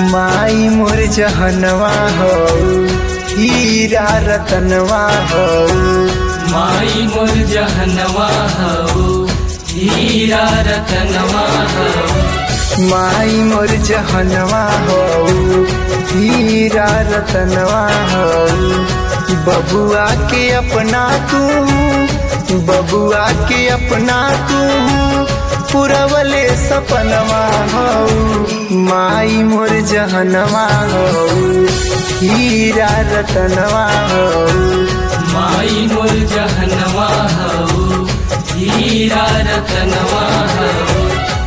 माई मोर जहनवा हो हीरा रतनवा हो। माई मोर जहनवा हो हीरा रतनवा हो। माई मोर जहनवा हो हीरा रतनवा हो। बबुआ के अपना तू, बबुआ के अपना तू पुरवले सपनवा हो। माई मोर जहनवा हो हीरा रतनवा हो। माई मोर जहनवा हो हीरा रतनवा हो।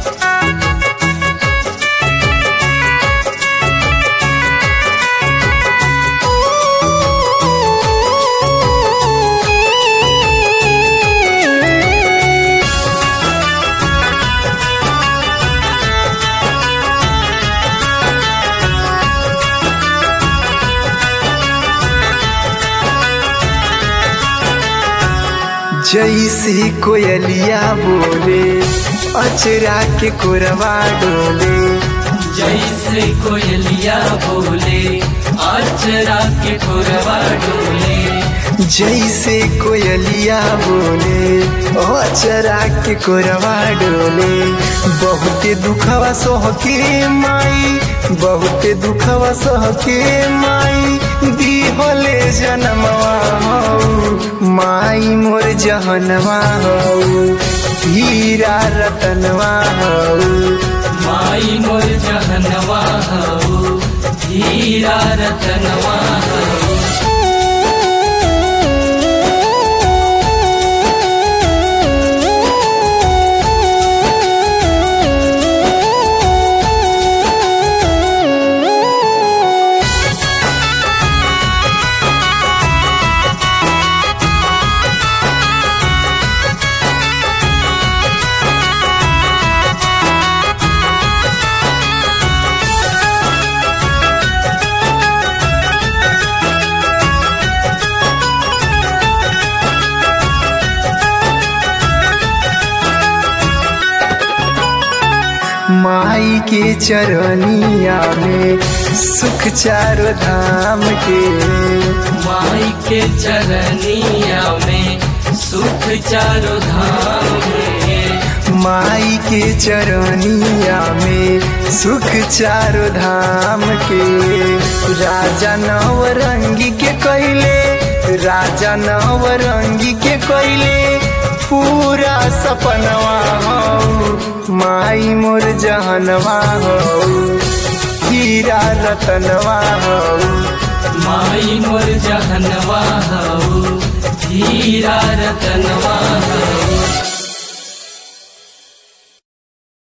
जैसे कोयलिया बोले अचरा के कोरवा डोले। जैसे कोयलिया बोले अचरा के कोरवा डोले। जैसे कोयलिया बोले अचरा के कोरवा डोले। बहुते दुखवा सोहके माई, बहुते दुखवा सोहके माई दीहले जनमवा हो। माई मोर जहनवा हो हीरा रतनवा हो। माई मोर जहनवा हो हीरा रतनवा हो। माई के चरनिया में सुख चारों धाम के। माई के चरनिया में सुख चारों धाम के। माई के चरनिया में सुख चारों धाम के। राजा नवरंगी के कैले, राजा नवरंगी के कैले पूरा सपनवा हो। माई मोर जहनवा हो हीरा रतनवा हो। माई मोर जहनवा हो हीरा रतनवा हो।